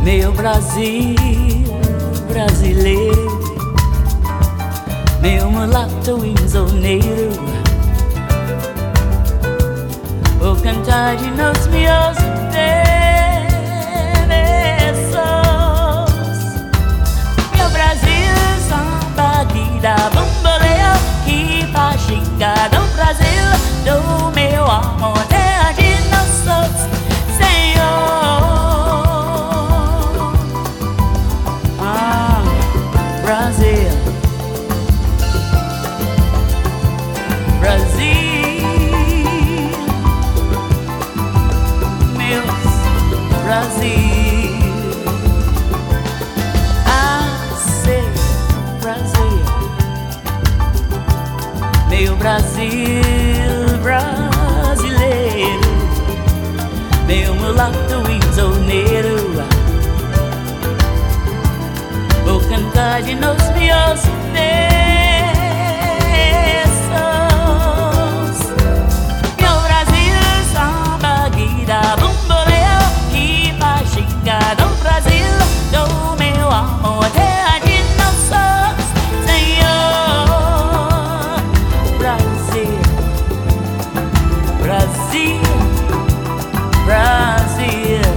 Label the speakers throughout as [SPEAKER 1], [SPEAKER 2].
[SPEAKER 1] Meu Brasil brasileiro, meu mulato insoneiro, vou cantar de nos meus versos. Meu Brasil, samba que dá bamboleio, que faz xingar do Brasil, do meu amor, terra de nossos Senhor. Brasil, Brasil, meus Brasil, sei Brasil, meu Brasil brasileiro, meu mulato insoneiro, vou cantar de nos meus versos. Meu Brasil, samba que dá bamboleio, que faz xingar do Brasil, do meu amor, terra de nossos Senhor. Brasil, Brasil, Brasil,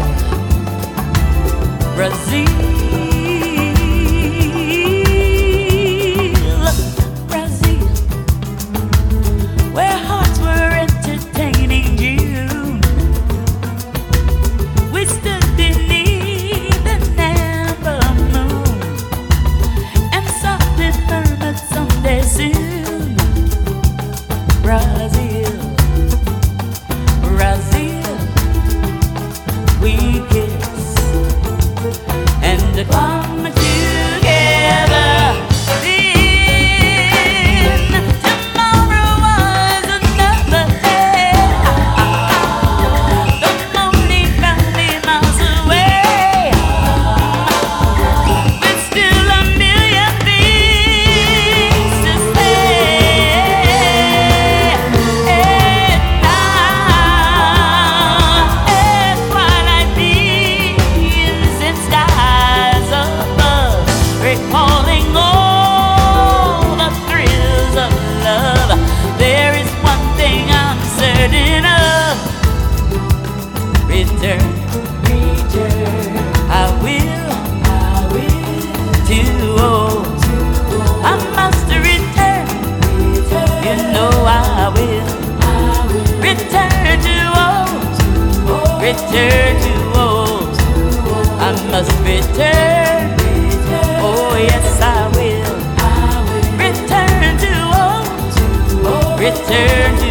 [SPEAKER 1] Brasil. Brasil, Brasil, we kiss and come together. Then tomorrow was another day. The morning found me miles away, with still a million things to say. Recalling all the thrills of love, there is one thing I'm certain of. Return, return, I will to old. I must return, you know I will. Return to old, return to old. I must return. Oh yes, I will. Return to old, return to